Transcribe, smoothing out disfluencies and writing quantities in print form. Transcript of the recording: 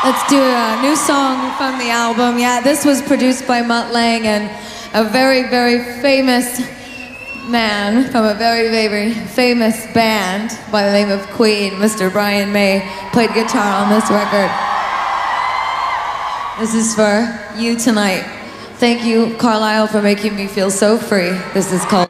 Let's do a new song from the album. Yeah, this was produced by Mutt Lange and a very, very famous man from a very, very famous band by the name of Queen, Mr. Brian May, played guitar on this record. This is for you tonight. Thank you, Carlisle, for making me feel so free. This is called